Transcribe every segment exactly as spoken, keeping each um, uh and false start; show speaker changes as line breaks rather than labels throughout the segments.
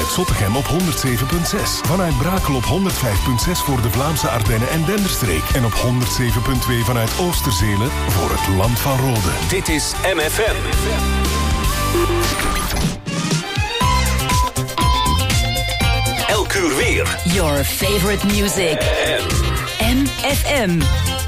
vanuit Zottegem op honderd zeven komma zes. Vanuit Brakel op honderd vijf komma zes voor de Vlaamse Ardennen en Denderstreek. En op honderd zeven komma twee vanuit Oosterzelen voor het Land van Rode.
Dit is M F M. Elk uur weer.
Your favorite music. M F M.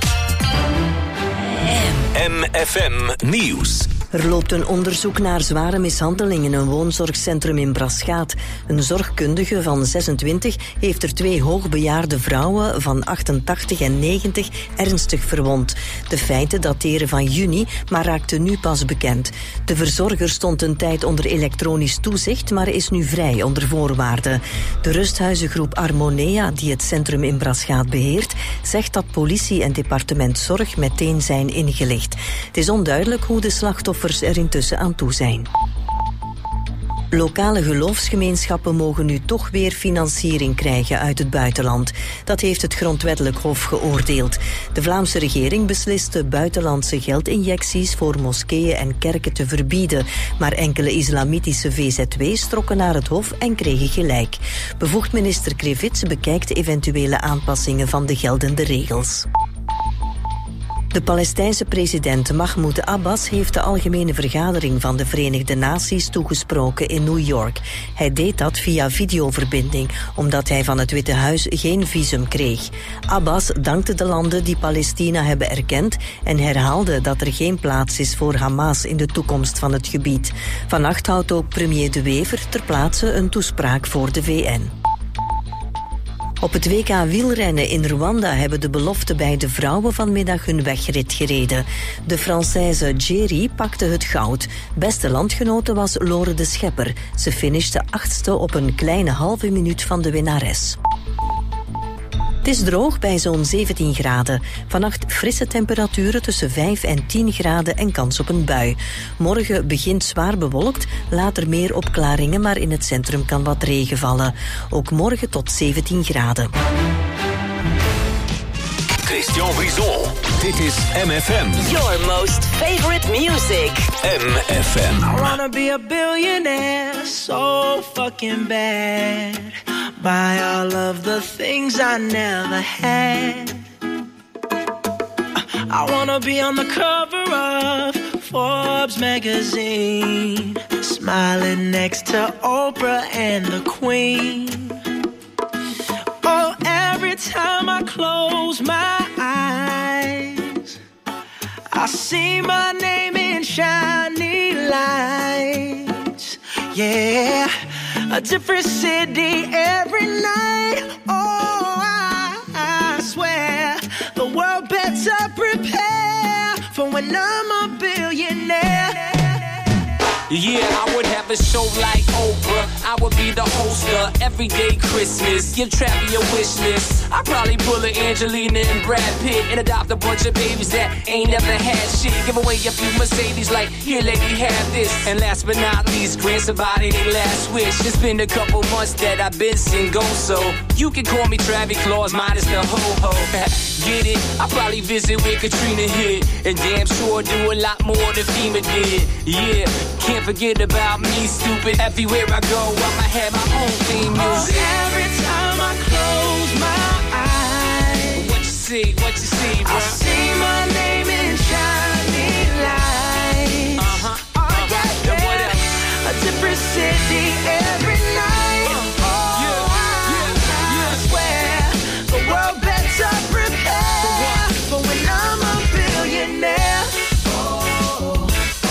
M F M Nieuws.
Er loopt een onderzoek naar zware mishandeling in een woonzorgcentrum in Braschaat. Een zorgkundige van zesentwintig heeft er twee hoogbejaarde vrouwen van achtentachtig en negentig ernstig verwond. De feiten dateren van juni, maar raakten nu pas bekend. De verzorger stond een tijd onder elektronisch toezicht, maar is nu vrij onder voorwaarden. De rusthuizengroep Armonea, die het centrum in Braschaat beheert, zegt dat politie en departement zorg meteen zijn ingelicht. Het is onduidelijk hoe de slachtoffers er intussen aan toe zijn. Lokale geloofsgemeenschappen mogen nu toch weer financiering krijgen uit het buitenland. Dat heeft het Grondwettelijk Hof geoordeeld. De Vlaamse regering besliste buitenlandse geldinjecties voor moskeeën en kerken te verbieden. Maar enkele islamitische V Z W's trokken naar het Hof en kregen gelijk. Bevoegd minister Krevits bekijkt eventuele aanpassingen van de geldende regels. De Palestijnse president Mahmoud Abbas heeft de Algemene Vergadering van de Verenigde Naties toegesproken in New York. Hij deed dat via videoverbinding, omdat hij van het Witte Huis geen visum kreeg. Abbas dankte de landen die Palestina hebben erkend en herhaalde dat er geen plaats is voor Hamas in de toekomst van het gebied. Vannacht houdt ook premier De Wever ter plaatse een toespraak voor de V N. Op het W K wielrennen in Rwanda hebben de beloften bij de vrouwen vanmiddag hun wegrit gereden. De Française Jerry pakte het goud. Beste landgenote was Lore de Schepper. Ze finishte achtste op een kleine halve minuut van de winnares. Het is droog bij zo'n zeventien graden. Vannacht frisse temperaturen tussen vijf en tien graden en kans op een bui. Morgen begint zwaar bewolkt, later meer opklaringen, maar in het centrum kan wat regen vallen. Ook morgen tot zeventien graden.
Christian Brison. Dit is M F M.
Your most favorite music.
M F M.
I wanna be a billionaire so fucking bad. Buy all of the things I never had. I wanna be on the cover of Forbes magazine, smiling next to Oprah and the Queen. Oh, every time I close my eyes, I see my name in shiny lights. Yeah, a different city every night. Oh, I, I swear the world better prepare for when I'm a billionaire.
Yeah, I would have a show like Oprah. I would be the host of Everyday Christmas. Give Travis a wish list. I'd probably pull a Angelina and Brad Pitt and adopt a bunch of babies that ain't never had shit. Give away a few Mercedes like, here lady, have this. And last but not least, grant somebody their last wish. It's been a couple months that I've been single, so you can call me Travis Claus minus the ho-ho. Get it? I'll probably visit where Katrina hit, and damn sure do a lot more than FEMA did. Yeah, can't forget about me, stupid. Everywhere I go, I'ma have my own theme music.
Oh, every time I close my eyes,
what you see, what you see, bro?
I see my name in shiny lights.
Uh-huh,
oh,
uh-huh.
yeah, yeah.
What else?
A different city every night. Uh, oh, yeah, yeah, yeah. I swear the world better prepare for, for when I'm a billionaire. Oh, oh,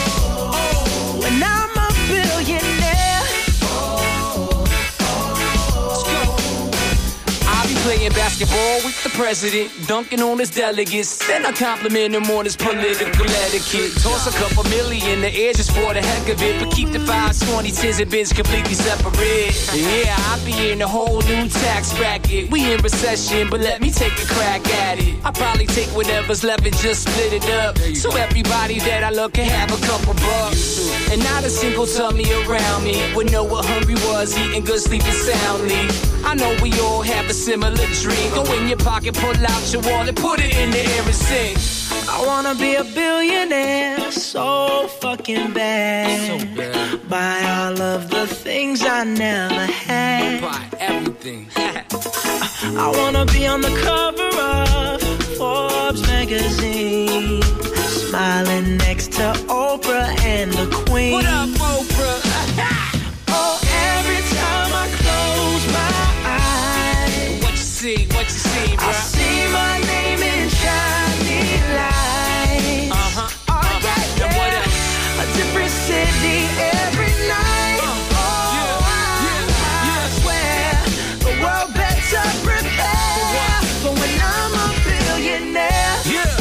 oh. When I'm a billionaire. Oh, oh.
Let's go. I'll be playing basketball with the president, dunking on his delegates. Then I compliment him on his political etiquette. Toss a couple million in the air just for the heck of it, but keep the fives, twenty, tens, and bins completely separate. Yeah, I'll be in a whole new tax bracket. We in recession, but let me take a crack at it. I'll probably take whatever's left and just split it up, so everybody that I love can have a couple bucks. And not a single tummy around me would know what hungry was, eating good, sleeping soundly. I know we all have a similar dream. Go in your pocket, pull out your wallet, put it in the air and sing.
I wanna be a billionaire so fucking bad.
So bad.
Buy all of the things things I never had.
Buy everything.
I wanna be on the cover of Forbes magazine, smiling next to Oprah and the Queen.
What up, Oprah?
Oh, every time I close my eyes,
What you see? What you see, bro?
I see my name in shining lights.
Uh-huh.
Oh,
uh-huh.
yeah, yeah.
And what else?
A different city every night.
Uh,
oh,
yeah,
I,
yeah, yeah.
I swear the world better prepare for when I'm a billionaire.
Yeah.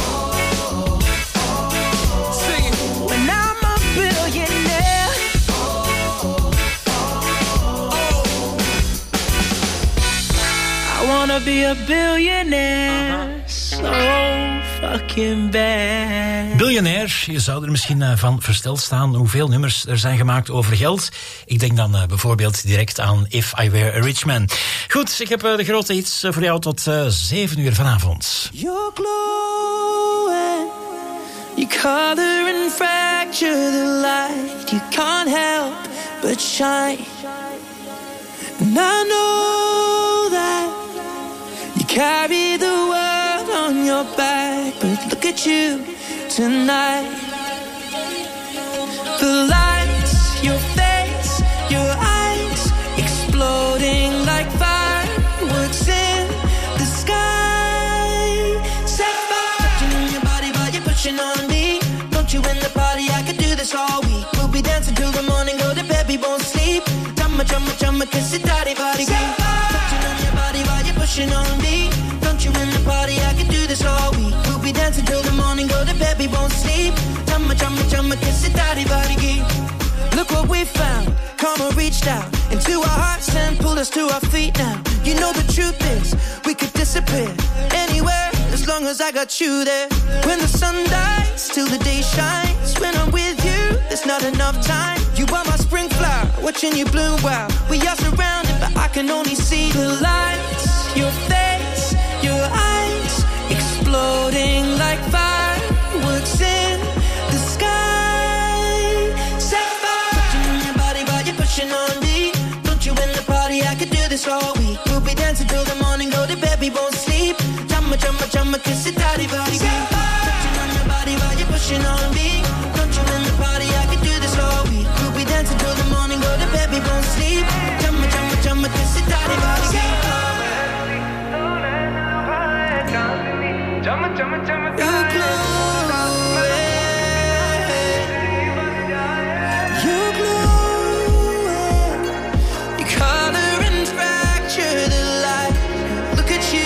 Sing it.
When I'm a billionaire. I wanna be a billionaire. So fucking bad.
Biljonair, je zou er misschien uh, van versteld staan hoeveel nummers er zijn gemaakt over geld. Ik denk dan uh, bijvoorbeeld direct aan If I Were a Rich Man. Goed, ik heb uh, de grote hits uh, voor jou tot uh, zeven uur vanavond.
You're glowing, you color and fracture the light. You can't help but shine. And I know that you carry the world on your back, but look at you tonight. The lights, your face, your eyes, exploding like fireworks in the sky. Set fire, touching on your body while you're pushing on me. Don't you in the party? I could do this all week. We'll be dancing till the morning, go to bed, we won't sleep. Chumma, chumma, chumma, kiss it, daddy, body. Set fire, touching on your body while you're pushing on me. Don't you in the party? I could do this all week. We'll be dancing till the morning, go to bed, we won't sleep. Chumma, chumma, chumma, kiss it, daddy, body. Look what we found. Karma reached out into our hearts and pulled us to our feet now. You know the truth is, we could disappear anywhere as long as I got you there. When the sun dies, till the day shines. When I'm with you, there's not enough time. You are my spring flower, watching you bloom wild. We are surrounded, but I can only see the lights. Your face, your eyes, exploding like fireworks in the sky. Set fire, touching on your body while you're pushing on me. Don't you in the party? I could do this all week. We'll be dancing till the morning, go to bed, we won't sleep. Chumma, chumma, chumma, kiss it, daddy, body. Touching on your body while you're pushing on me. Don't you in the party? I could do this all week. We'll be dancing till the morning, go to bed, we won't sleep. Chumma, chumma, chumma, kiss it, daddy, body. You're glowing, you're glowing. You color and fracture the light. Look at you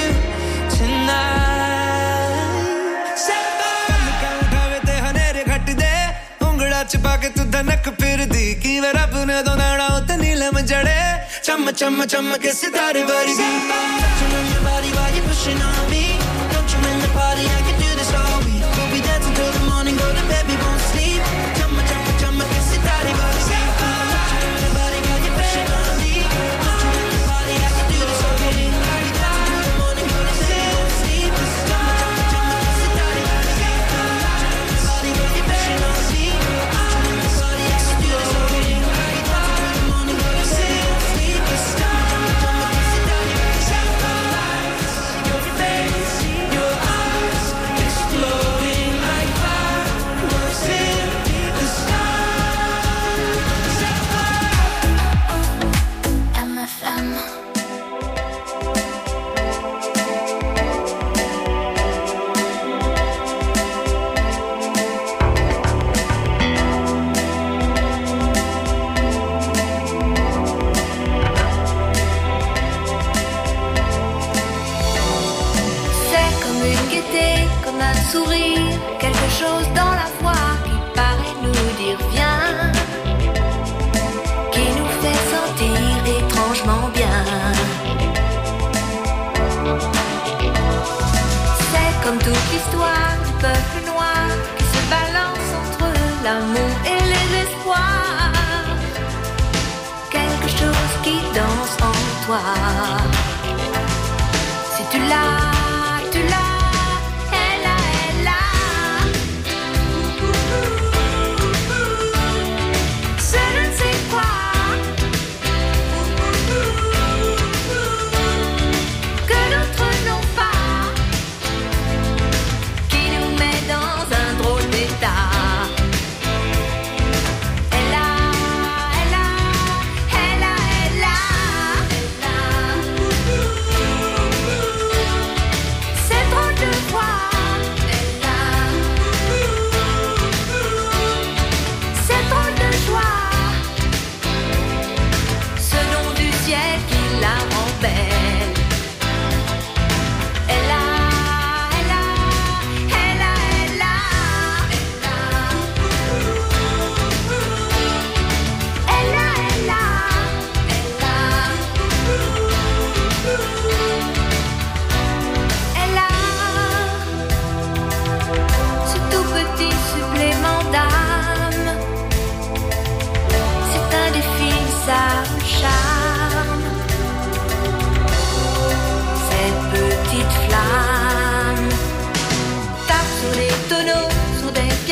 tonight. Set fire.
उठावे ते हनेरे घट दे उंगड़ा चिपा के तू धनक फिर दी की वे रब ने दो नाड़ा उते नीलम जड़े
चम चम चम के सितारे बरसी. Touching on your body while you're pushing on me. Don't you in the party? I can do this all week. We'll be dancing till the morning, go to bed, we won't sleep. Chum chum chum ke sitare basi. Touching on your body while you're pushing on me. Don't you in the party? I can do this all week. We'll be dancing till the morning, go to bed, we won't sleep. Chum chum chum ke sitare basi. Touching on your body while you're pushing on me. Don't you in the party? I can do this all week. We'll be dancing till the morning, go to bed, we won't sleep. Chum chum chum ke sitare basi. Your face, your eyes, exploding like fireworks in the sky.
M F M.
C'est comme une gaieté, comme un sourire, quelque chose dans la voix qui paraît nous dire viens, qui nous fait sentir étrangement bien. C'est comme toute l'histoire du peuple noir qui se balance entre l'amour et les espoirs. Quelque chose qui danse en toi. Si tu l'as, tu l'as, elle a, elle a. C'est je ne sais quoi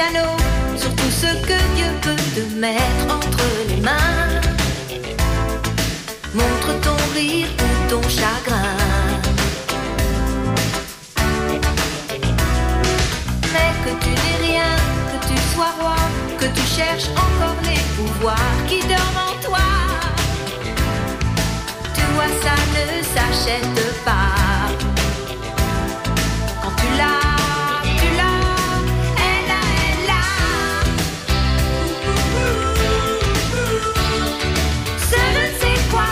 piano, sur tout ce que Dieu peut te mettre entre les mains. Montre ton rire ou ton chagrin. Mais que tu n'aies rien, que tu sois roi, que tu cherches encore les pouvoirs qui dorment en toi. Tu vois, ça ne s'achète pas. Quand tu l'as, tu l'as, elle a, elle a. Ce ne sais quoi.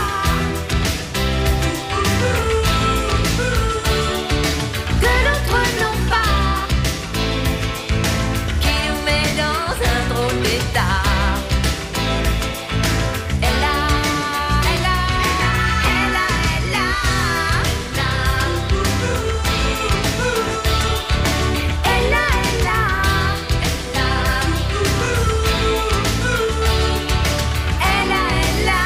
Que d'autres n'ont pas. Qui nous met dans un drôle d'état. Elle a, elle a, elle a, elle a. Elle a, elle a, elle a. Elle a, elle a.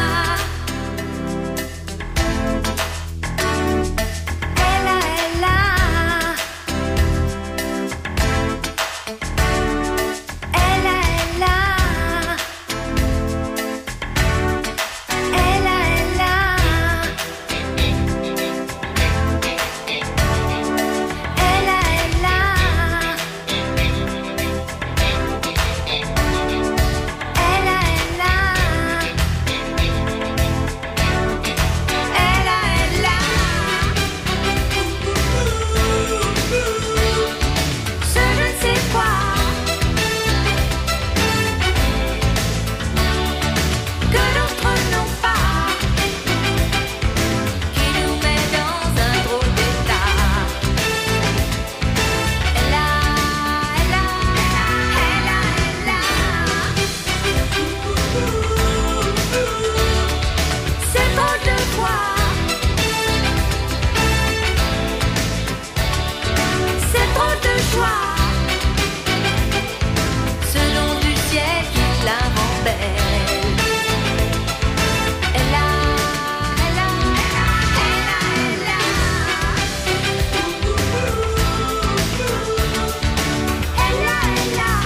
Elle a, elle a. Elle a, elle a. Elle a, elle a. Elle a, elle a. Elle a, elle a. Elle a, elle a. Ce je ne sais quoi. Que d'autres n'ont pas. Qui nous met dans un drôle d'état. Elle a, elle a, elle a, elle a. C'est drôle de voir. C'est drôle de joie. Ce nom du ciel qui la rend belle. Elle a, elle a, elle a, elle a. Elle a, elle a.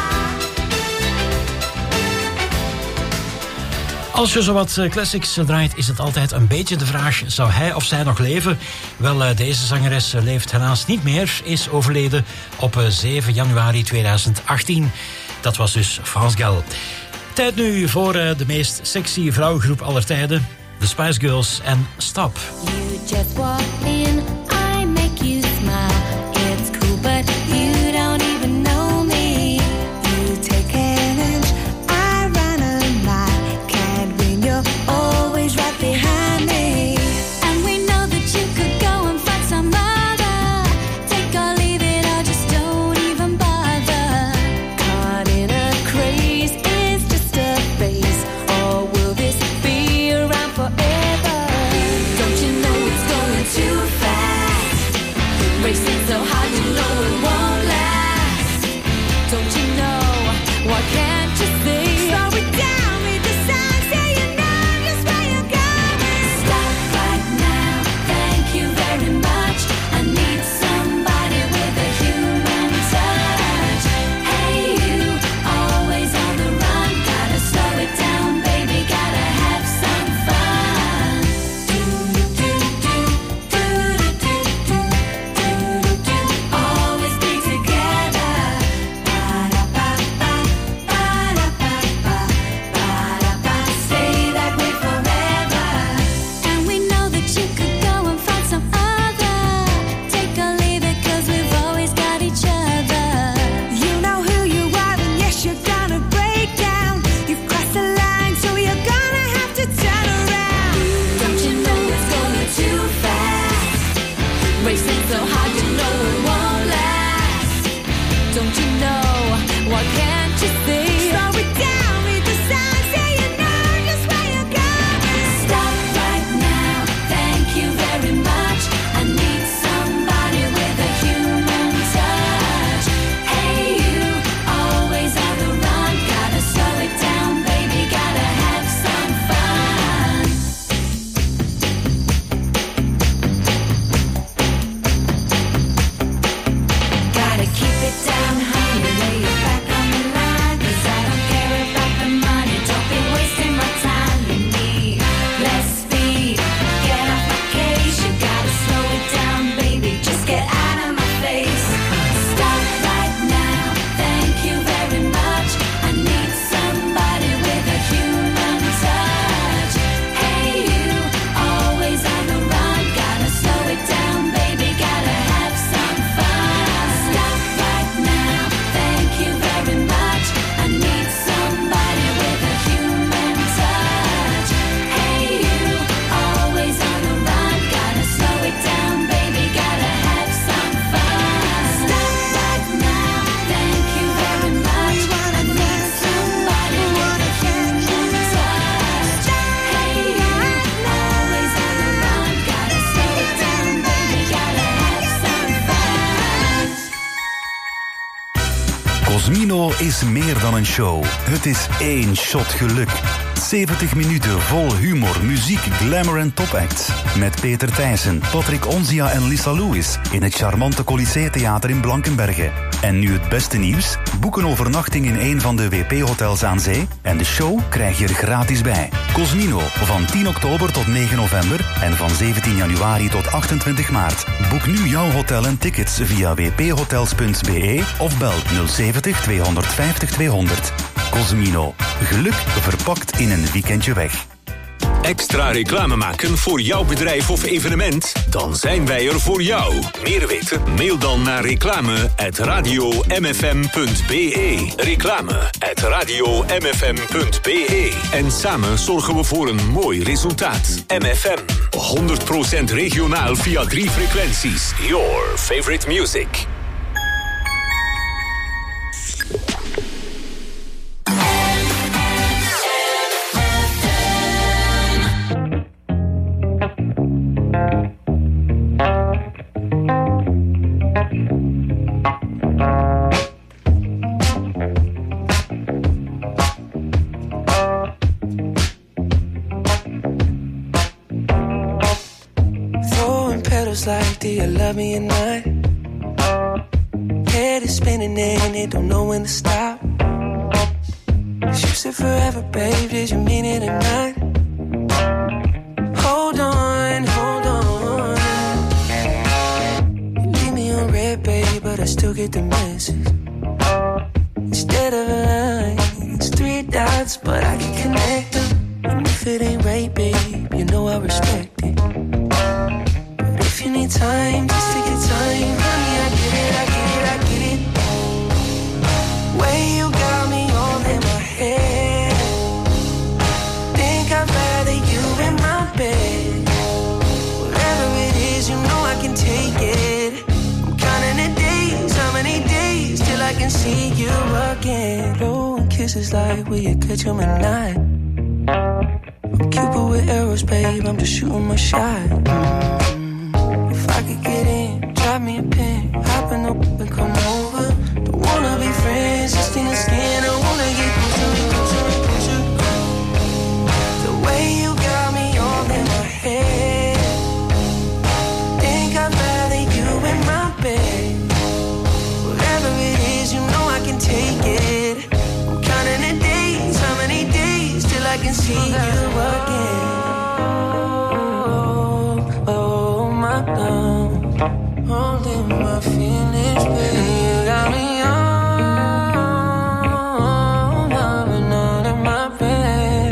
Als je zowat eh, classics eh, draait, is het altijd een beetje de vraag: zou hij of zij nog leven? Wel, eh, deze zangeres eh, leeft helaas niet meer, is overleden op eh, zeven januari tweeduizend achttien. Dat was dus France Gall. Tijd nu voor eh, de meest sexy vrouwengroep aller tijden, de Spice Girls en Stop.
You just walk in, I make you smile. It's cool, but you don't even know me. You take an inch, I run a mile. Can't win, you're always right behind me. And we know that you could go and find some other. Take or leave it, or just don't even bother. Caught in a craze, is just a phase. Or will this be around forever? Don't you know it's going too fast?
Cosmino is meer dan een show. Het is één shot geluk. zeventig minuten vol humor, muziek, glamour en topacts. Met Peter Thijssen, Patrick Onzia en Lisa Lewis in het charmante Colisée Theater in Blankenberge. En nu het beste nieuws? Boek een overnachting in een van de W P-hotels aan zee en de show krijg je er gratis bij. Cosmino, van tien oktober tot negen november en van zeventien januari tot achtentwintig maart. Boek nu jouw hotel en tickets via w p hotels punt b e of bel nul zeventig tweehonderdvijftig tweehonderd. Cosmino, geluk verpakt in een weekendje weg.
Extra reclame maken voor jouw bedrijf of evenement? Dan zijn wij er voor jou. Meer weten? Mail dan naar reclame at radio m f m punt b e. Reclame at radio m f m punt b e. En samen zorgen we voor een mooi resultaat. M F M, honderd procent regionaal via drie frequenties. Your favorite music.
Like, do you love me or not? Head is spinning and it don't know when to stop. You said forever, babe, did you mean it or not? Hold on, hold on. You leave me on red, babe, but I still get the message. Instead of a line, it's three dots, but I can connect them. And if it ain't right, babe, you know I respect it. If you need time, just take your time. Honey, I get it, I get it, I get it. Way you got me all in my head. Think I'd rather you in my bed. Whatever it is, you know I can take it. I'm counting the days, how many days till I can see you again. Low kisses like, will you catch them at night? I'm Cupid with arrows, babe, I'm just shooting my shot. Mm. If I could get in, drop me a pin, hop in the whip and come over. Don't wanna be friends, just in the skin. I wanna get closer, closer, closer. The way you got me all in my head. Think I'd rather you in my bed. Whatever it is, you know I can take it. I'm counting the days, how many days till I can see you again. Holding my feelings, baby. You got me on, loving all in my bed.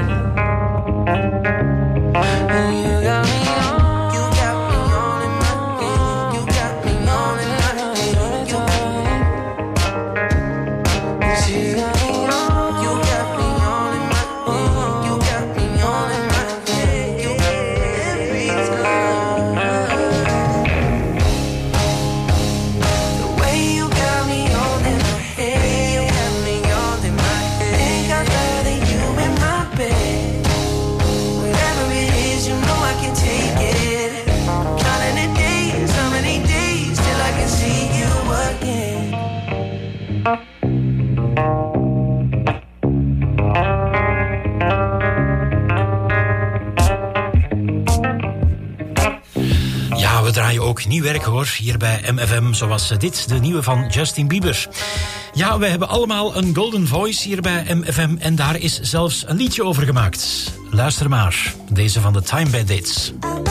And you got me on, you got me on in my bed. You got me on in my bed. You got me on, you got me on in my bed. You got me on in my bed. You every time.
We draaien ook nieuw werk, hoor, hier bij M F M, zoals dit, de nieuwe van Justin Bieber. Ja, we hebben allemaal een golden voice hier bij M F M en daar is zelfs een liedje over gemaakt. Luister maar, deze van de Time Bandits.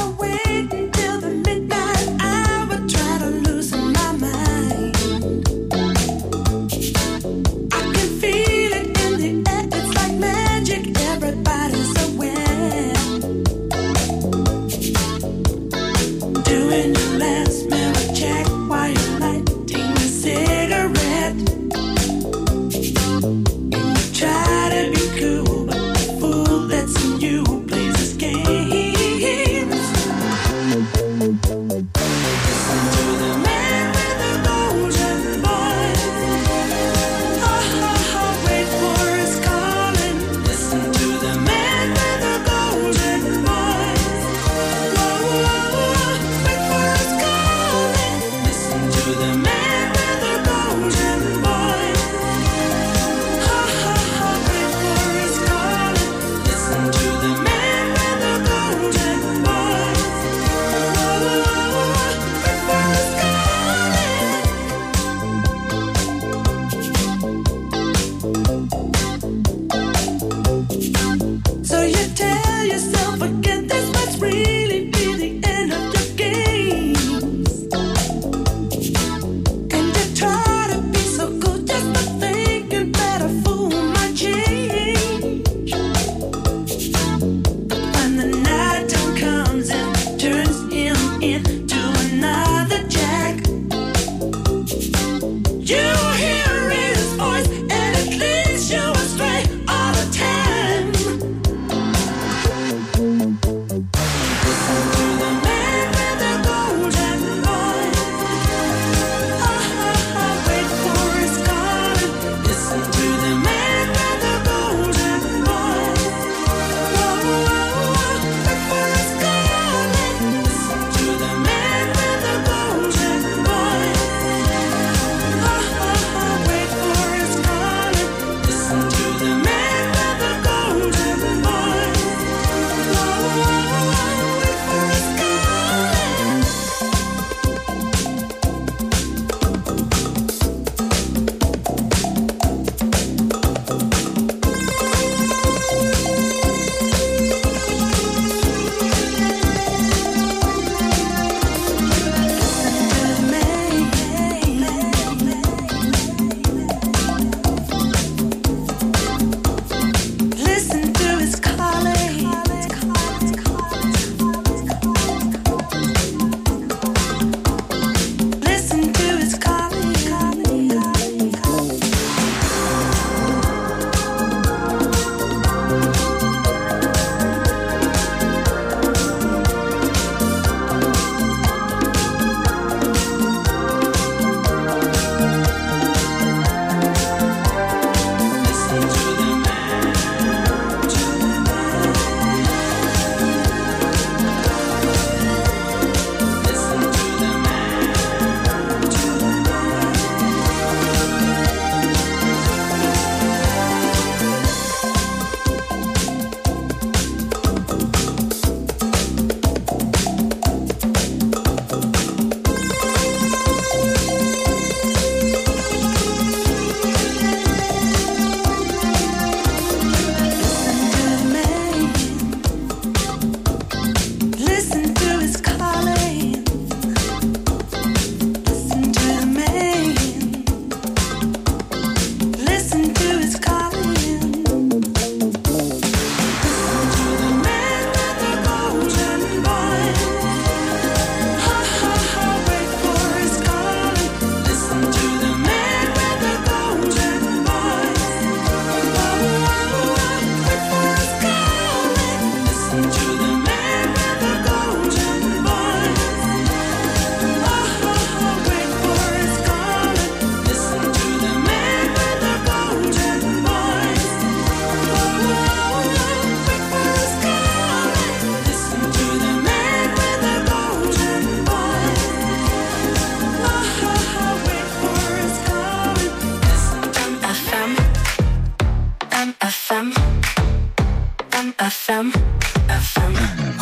Try to be cool, but the fool that's in you plays this game.
M. F M.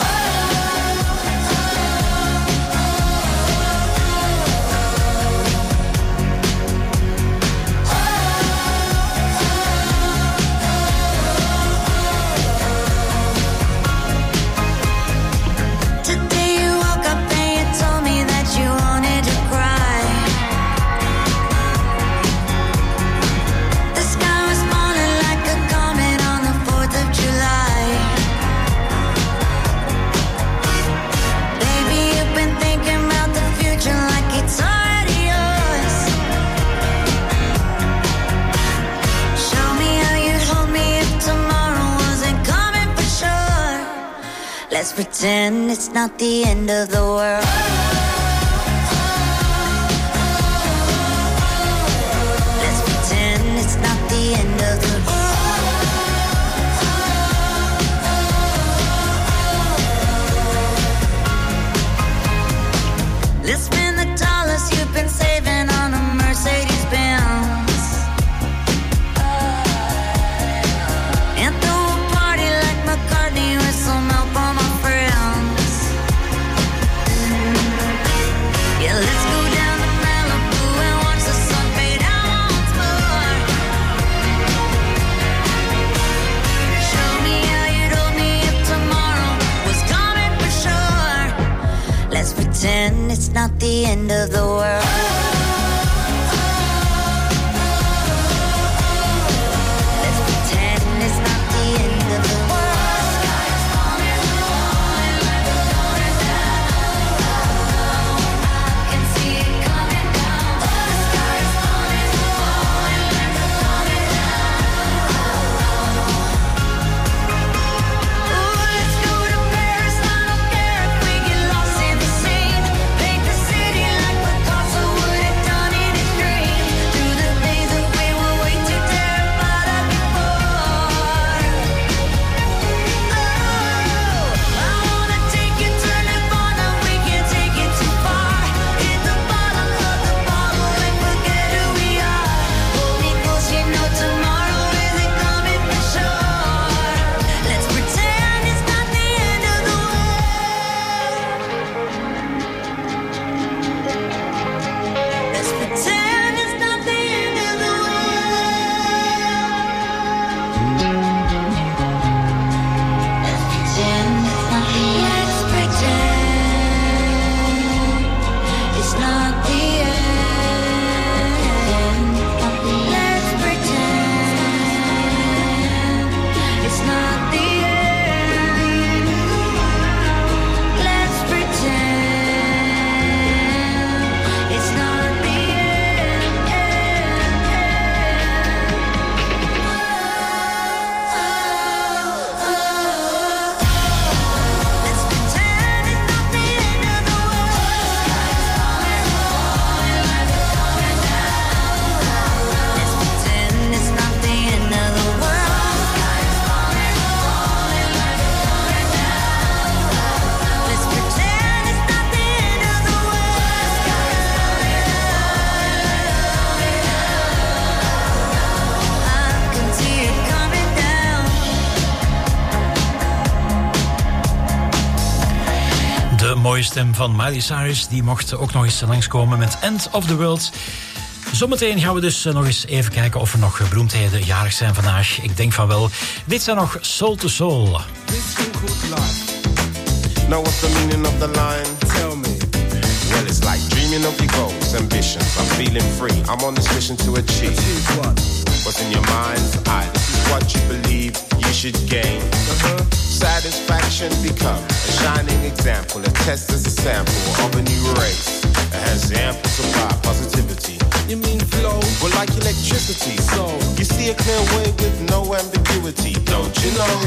Let's pretend it's not the end of the world. Let's pretend it's not the end of the world. Let's spend the dollars you've been saving on a Mercedes Benz and throw a party like McCartney with some help on my friends. Yeah, let's go down to Malibu and watch the sun fade out once more. Show me how you'd hold me if tomorrow was coming for sure. Let's pretend it's not the end of the world. Let's pretend it's not the end of the world. Sky's falling, falling like it's going down. I can see it coming down. The sky's falling, falling like it's coming down. Ooh, let's go to Paris. I don't care if we get lost in the scene. Paint the city like Picasso would have done in his dream. Do the things that we were way too terrified of before. Oh, I wanna take you to Nirvana. We can't take it too far. Hit the bottom of the bottle and forget who we are. Hold me close, you know tomorrow isn't coming for sure. Let's pretend it's not the end of the world. Let's pretend it's not the end of the world. Let's pretend it's not the end. Let's pretend it's not the end. Let's pretend it's not the Let's pretend it's not the end of the world. Sky's falling, falling like it's coming down. Let's pretend it's not the end of the world. Sky's falling, falling like it's coming down. Let's pretend it's not the end of the world. Sky's falling, I can see it coming down.
De mooie stem van Miley Cyrus, die mocht ook nog eens langskomen met End of the World. Zometeen gaan we dus nog eens even kijken of er nog beroemdheden jarig zijn vandaag. Ik denk van wel. Dit zijn nog Soul to Soul.
Know what's the meaning of the line? Tell me. Well, it's like dreaming of your goals, ambitions. I'm feeling free. I'm on this mission to achieve. What? What's in your mind's eye? This is what you believe you should gain. Uh-huh. Satisfaction become a shining example. A test as a sample of a new race that has ample supply positivity. You mean flow? Well, like electricity. So you see a clear way with no ambiguity, don't you know?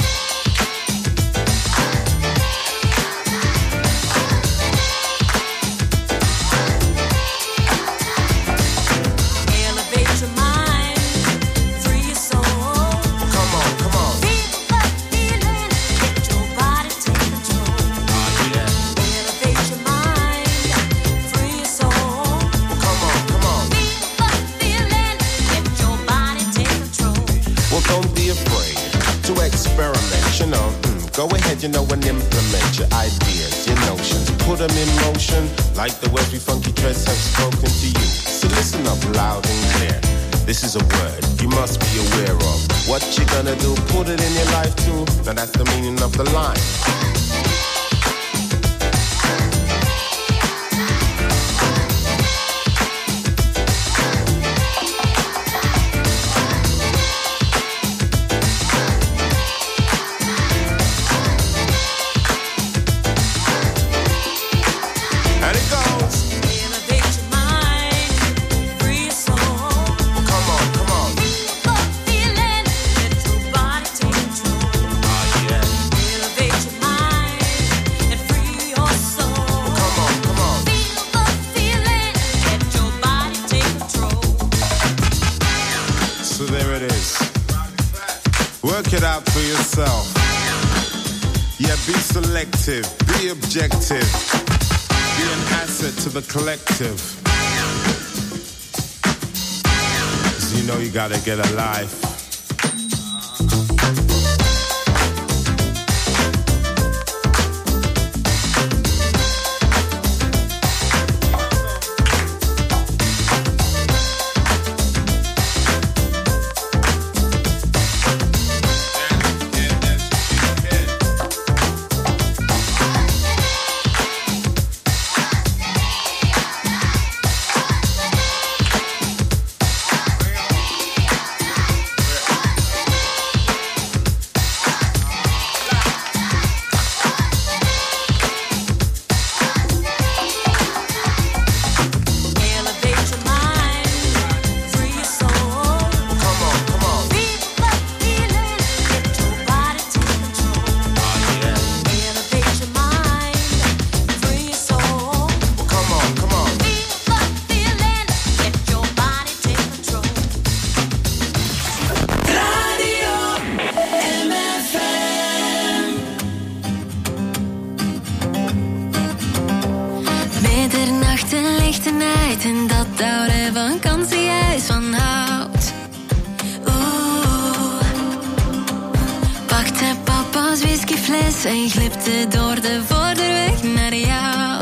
Elevate your mind, free your soul.
Come on, come on.
Feel the feeling, let your body take control. Elevate your mind, free your soul.
Come on, come on.
Feel the feeling, let your body take control.
Well, don't be afraid to experiment. Go ahead, you know, and implement your ideas, your notions. Put them in motion, like the words we funky threads have spoken to you. So listen up loud and clear. This is a word you must be aware of. What you gonna do, put it in your life too. Now that's the meaning of the line. Work it out for yourself. Yeah, be selective, be objective, be an asset to the collective. 'Cause you know you gotta get a life.
En glipte door de voorderweg naar jou.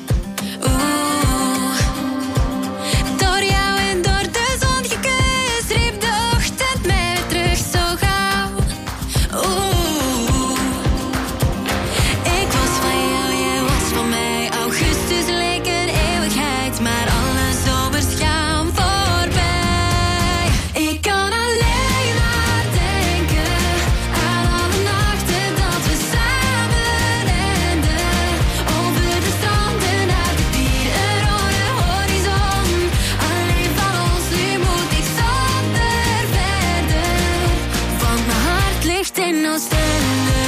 Oeh. Door jou en door de zon gekust, riep de ochtend mij terug zo gauw. Oeh. Ik was van jou, jij was van mij. Augustus leek een eeuwigheid, maar alle zomers gaan voorbij. Ik kan alleen maar denken aan alle nachten dat we samen renden. Over de stranden naar de dierenrode horizon. Alleen van ons nu moet ik zonder verder. Want mijn hart ligt in Oostende.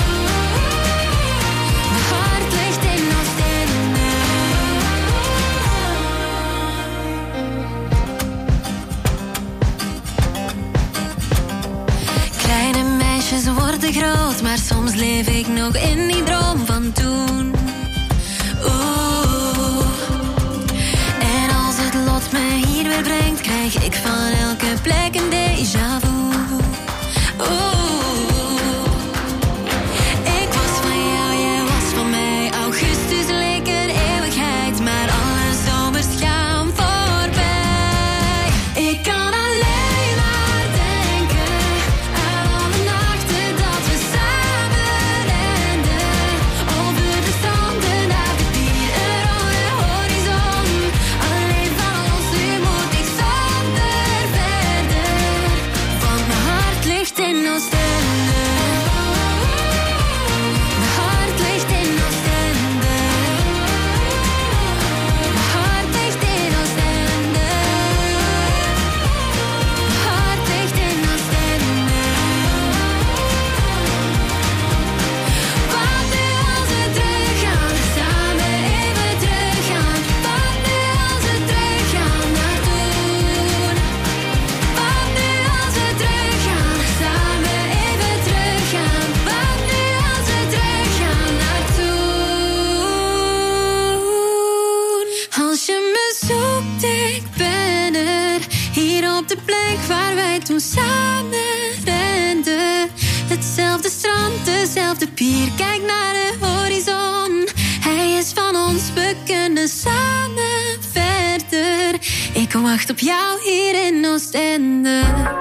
Mijn hart ligt in Oostende. Kleine meisjes worden groot, maar soms leef ik nog in die droom van toen. Oeh. En als het lot me hier weer brengt, krijg ik van elke plek een déjà vu. Oeh. Ik was van jou, jij was van mij. Augustus leek een eeuwigheid, maar alle zomers gaan voorbij. Ik kan alleen maar denken aan alle nachten dat we samen renden. Over de stranden naar de dierenrode horizon. Alleen van ons nu moet ik zonder verder. Want mijn hart ligt in Oostende. Mijn hart ligt in Oostende. Mijn hart ligt in Oostende. Mijn hart ligt in Oostende. Wat nu als we teruggaan, samen even teruggaan. Wat nu als we teruggaan naar toen. Wat nu als we teruggaan, samen even teruggaan. Wat nu als we teruggaan naar toen. Als je me zoekt, ik ben er. Hier op de plek waar wij toen samen renden. Hetzelfde strand, dezelfde op de pier, kijk naar de horizon. Hij is van ons, we kunnen samen verder. Ik wacht op jou hier in Oostende.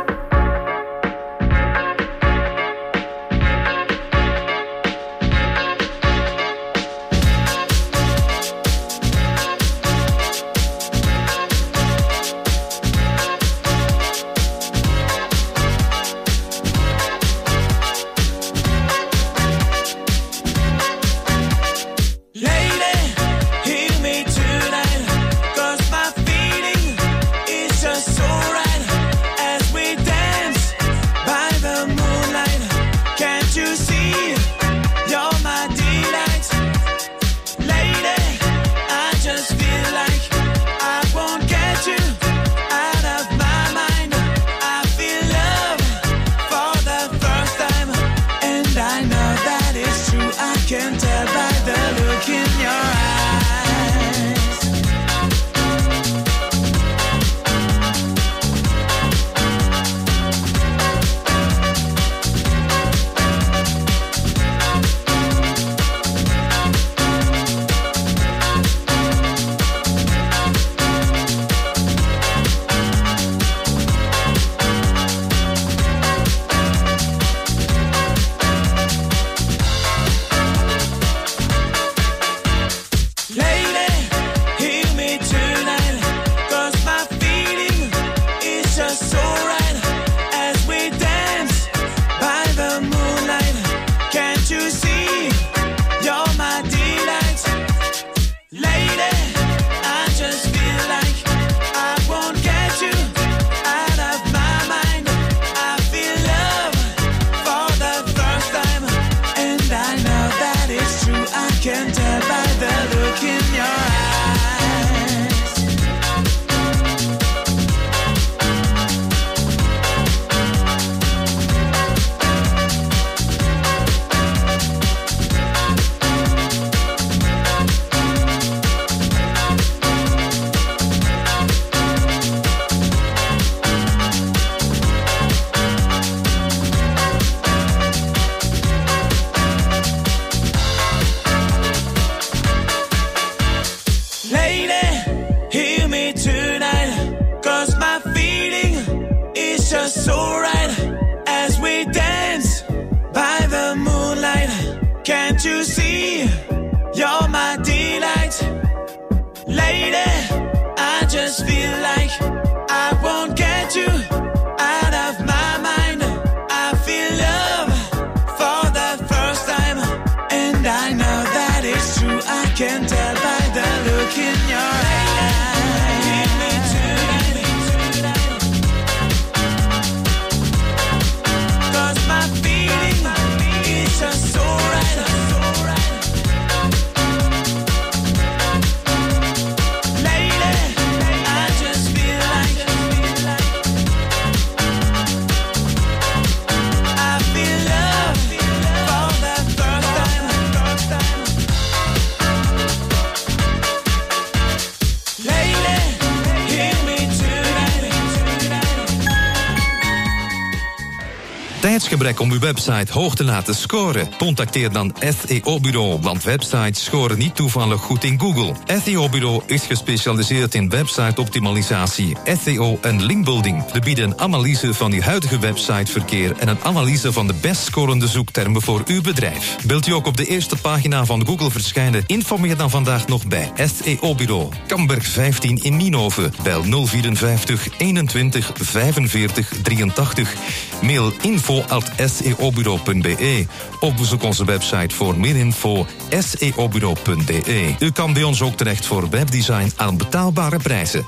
Tijdsgebrek om uw website hoog te laten scoren? Contacteer dan S E O-bureau, want websites scoren niet toevallig goed in Google. S E O-bureau is gespecialiseerd in website-optimalisatie, S E O en linkbuilding. We bieden een analyse van uw huidige websiteverkeer en een analyse van de best scorende zoektermen voor uw bedrijf. Wilt u ook op de eerste pagina van Google verschijnen? Informeer dan vandaag nog bij S E O-bureau. Kamberg vijftien in Nienhoven. Bel nul vierenvijftig eenentwintig vijfenveertig drieëntachtig. Mail info at s e o bureau punt b e. Of bezoek onze website voor meer info s e o bureau punt b e. U kan bij ons ook terecht voor webdesign aan betaalbare prijzen.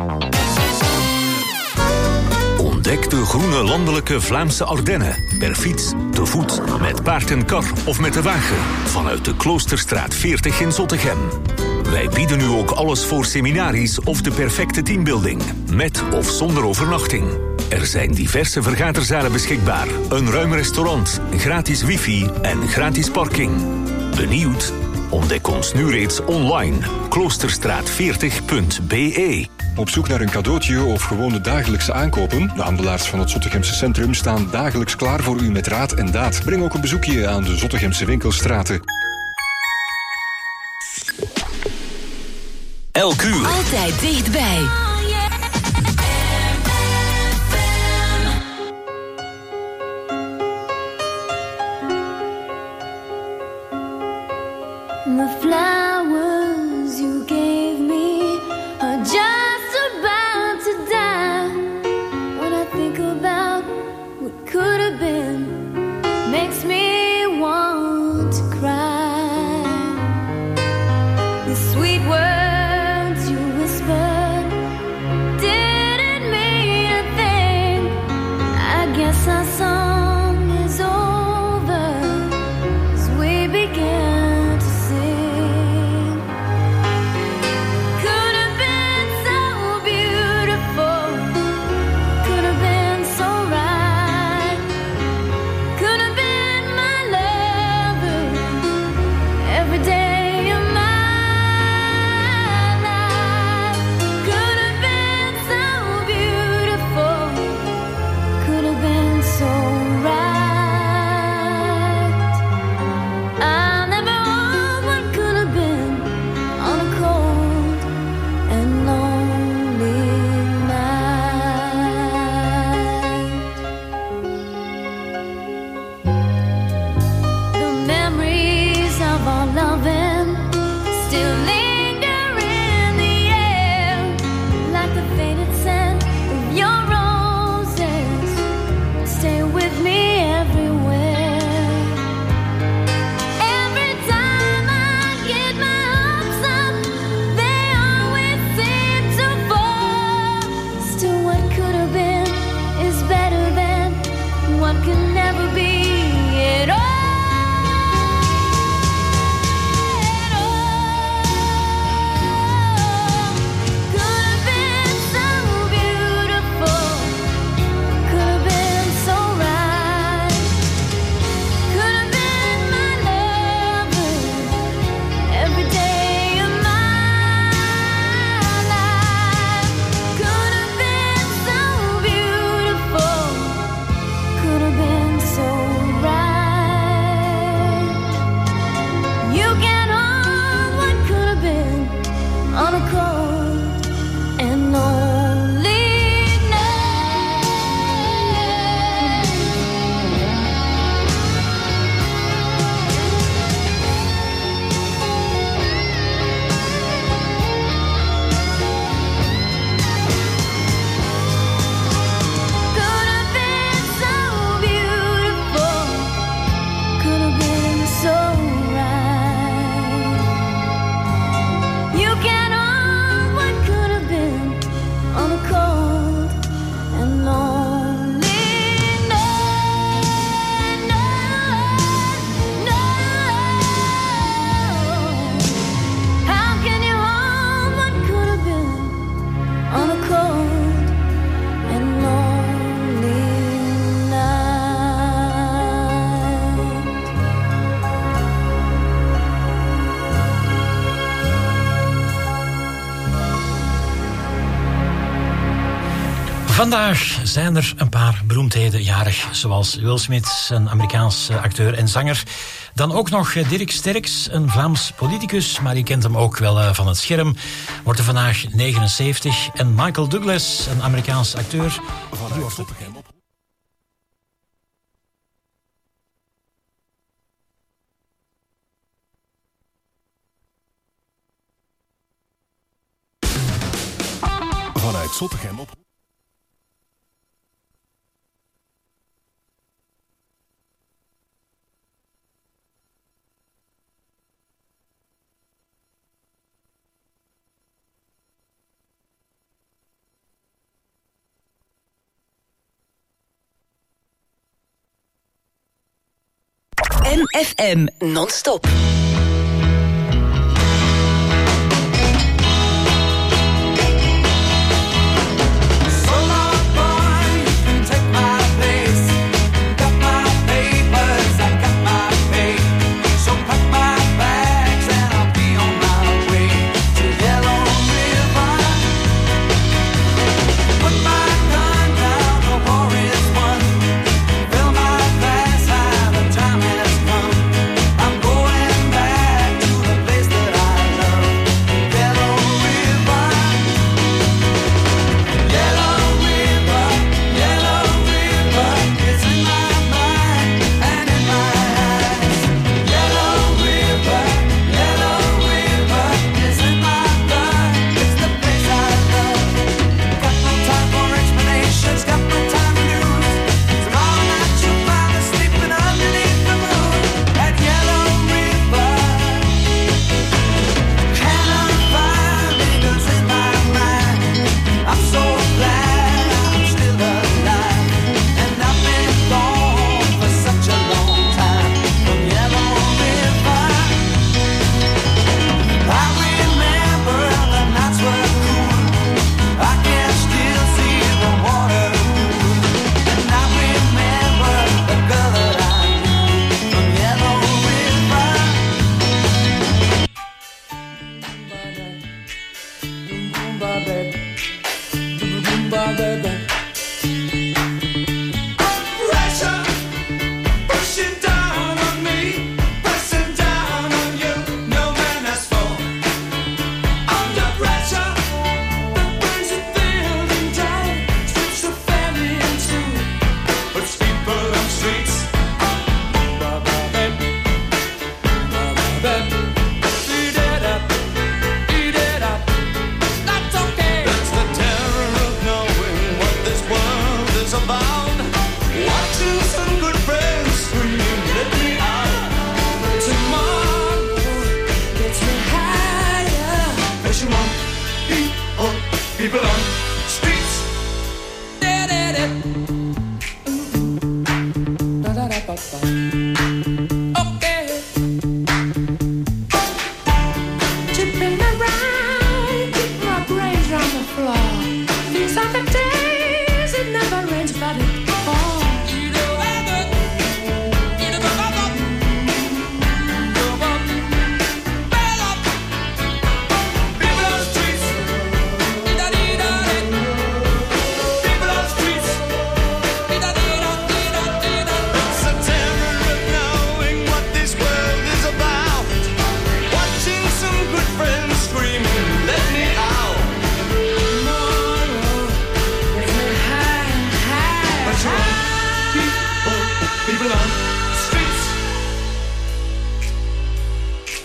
Ontdek de groene landelijke Vlaamse Ardennen. Per fiets, te voet, met paard en kar of met de wagen. Vanuit de Kloosterstraat veertig in Zottegem. Wij bieden u ook alles voor seminaries of de perfecte teambuilding. Met of zonder overnachting. Er zijn diverse vergaderzalen beschikbaar. Een ruim restaurant, gratis wifi en gratis parking. Benieuwd? Ontdek ons nu reeds online. kloosterstraat veertig punt b e.
Op zoek naar een cadeautje of gewoon de dagelijkse aankopen? De handelaars van het Zottegemse Centrum staan dagelijks klaar voor u met raad en daad. Breng ook een bezoekje aan de Zottegemse winkelstraten.
L Q.
Altijd dichtbij.
The flowers you gave me are just about to die. When I think about what could have been, makes me want to cry. The sweet words you whispered didn't mean a thing. I guess our song is over as we began.
Vandaag zijn er een paar beroemdheden jarig, zoals Will Smith, een Amerikaans acteur en zanger. Dan ook nog Dirk Sterckx, een Vlaams politicus, maar je kent hem ook wel van het scherm. Wordt er vandaag negenenzeventig. En Michael Douglas, een Amerikaans acteur. Die wordt het...
Vanuit Zottegem op...
M F M non-stop.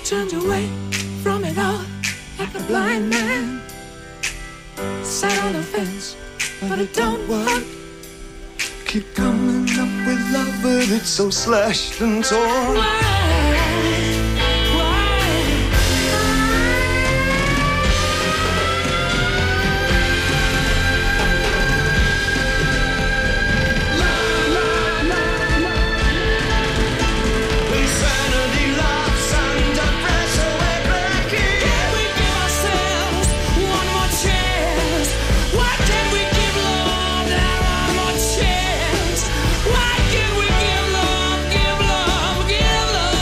turned away from it all like a blind man. Sat on the fence, but it don't work.
Keep coming up with love, but it's so slashed and torn.
Why can't we give love, give love, give love?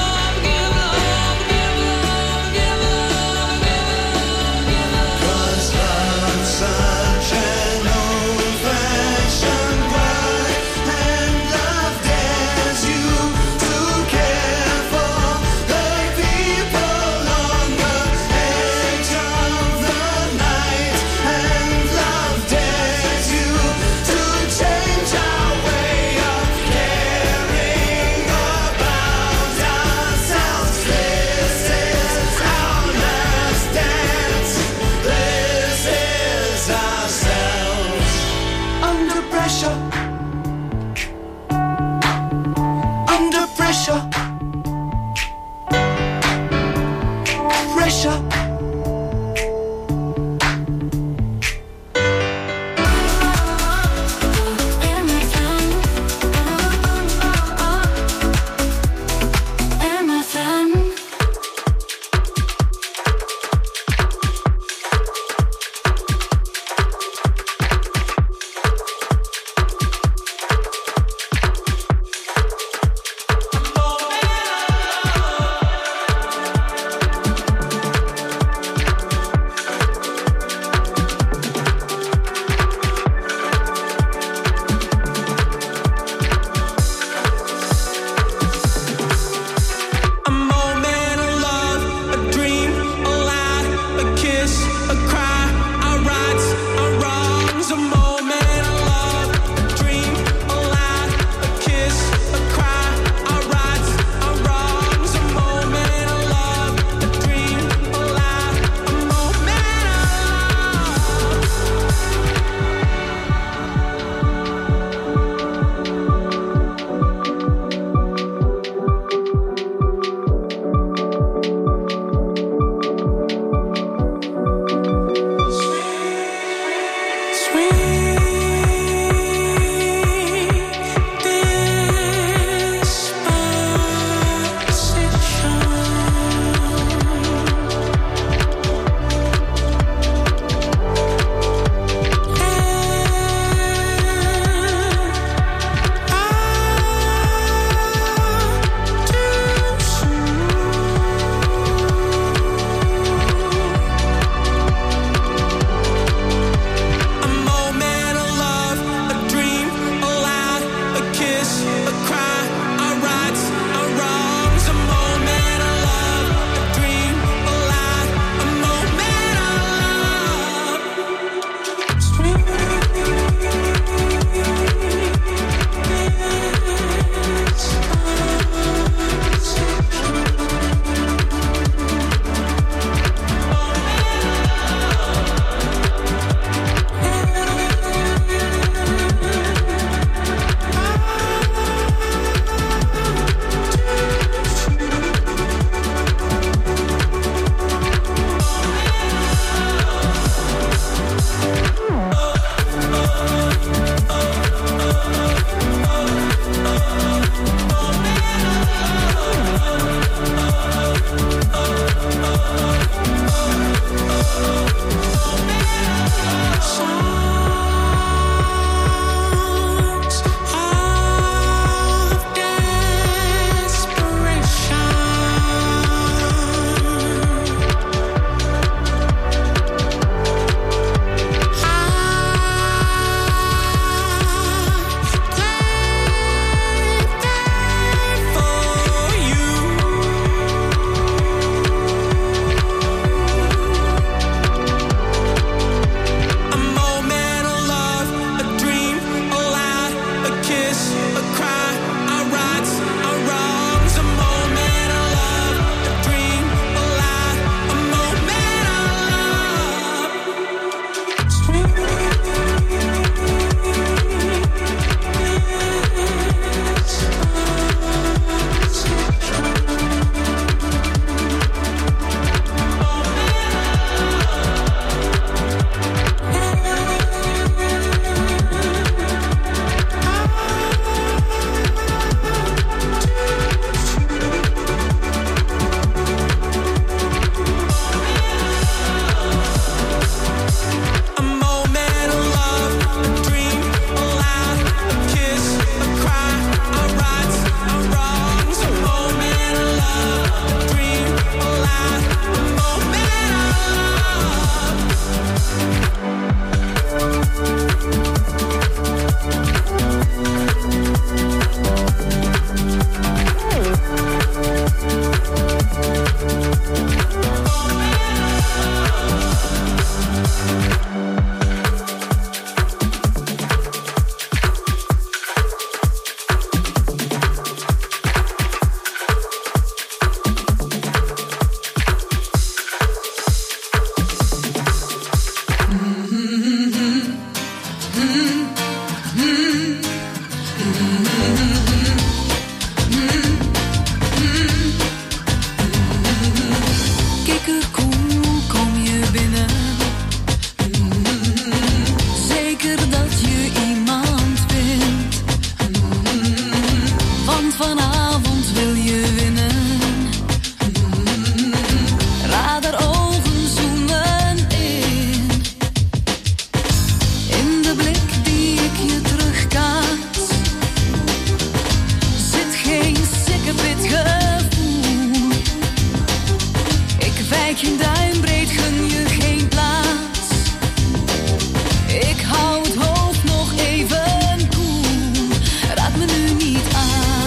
ik geen duim breed, gun je geen plaats. Ik hou het hoofd nog even koel, raak me nu niet aan.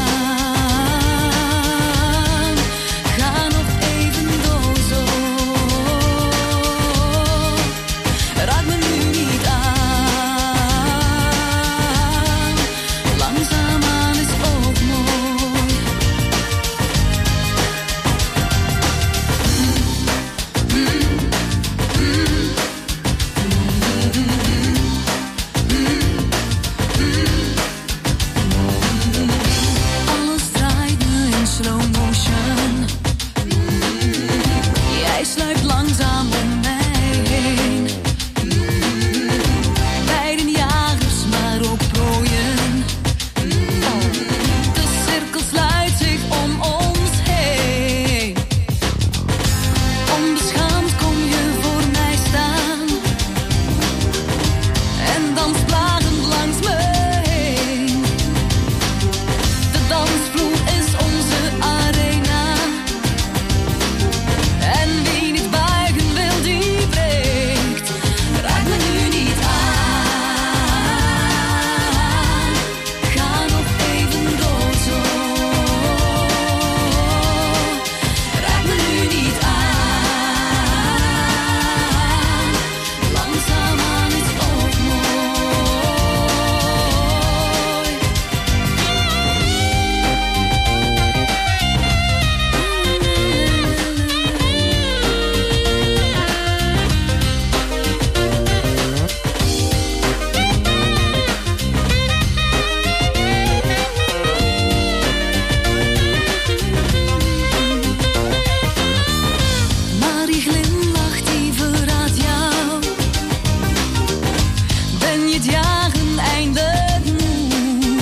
Ga nog even dozo, raak me nu niet aan. Langzaamaan is ook mooi. Alles draait nu in slow motion. Jij sluipt langzaam om mij heen. Beiden jagers, maar ook prooien. De cirkel sluit zich om ons heen. Onbeschaamd kom je voor mij staan. En dans plagend langs me heen. De dansvloer is onze arena. En wie niet buigen wil, die breekt. Raak me nu niet aan. Ga nog even dozo. Raak me nu niet aan. Langzaamaan is ook mooi. Maar die glimlach die verraadt jou. Ben je het jagen eindelijk moe?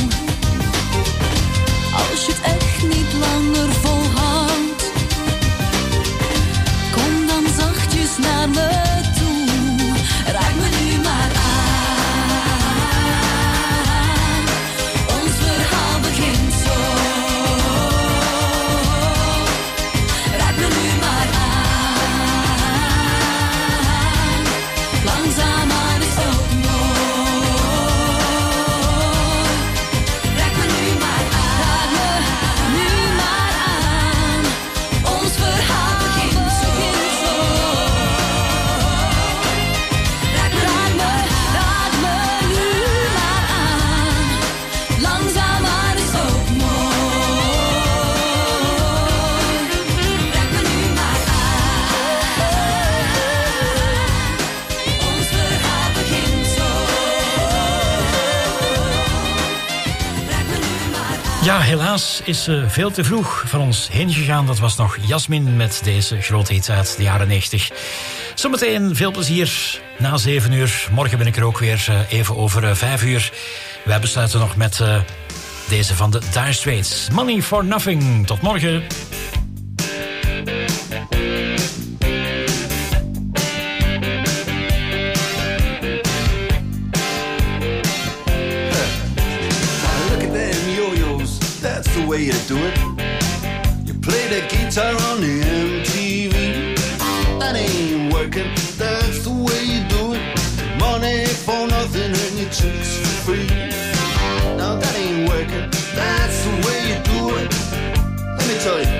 Als je het echt niet langer volhoudt, kom dan zachtjes naar me toe. Raak me nu maar aan. Ons verhaal begint zo. Raak me nu maar aan. Langzaamaan is ook mooi. Raak me nu maar aan. Raak me nu maar aan. Ons verhaal begint zo. Raak me, raak me, raak me nu maar aan. Langzaamaan is ook mooi. Raak me nu maar aan. Ons verhaal begint zo. Raak me nu maar aan.
Ja, helaas is ze veel te vroeg van ons heen gegaan. Dat was nog Jasmin met deze grote hit uit de jaren negentig. Zometeen veel plezier na zeven uur. Morgen ben ik er ook weer eh, even over eh, vijf uur. Wij besluiten nog met eh, deze van de Dire Straits. Money for Nothing. Tot morgen.
Look at them yo-yos, that's the way you do it. You play the guitar on the M T V. That ain't working, that's the way you do it. Money for nothing and your chicks for free. Now that ain't working, that's the way you do it. Let me tell you,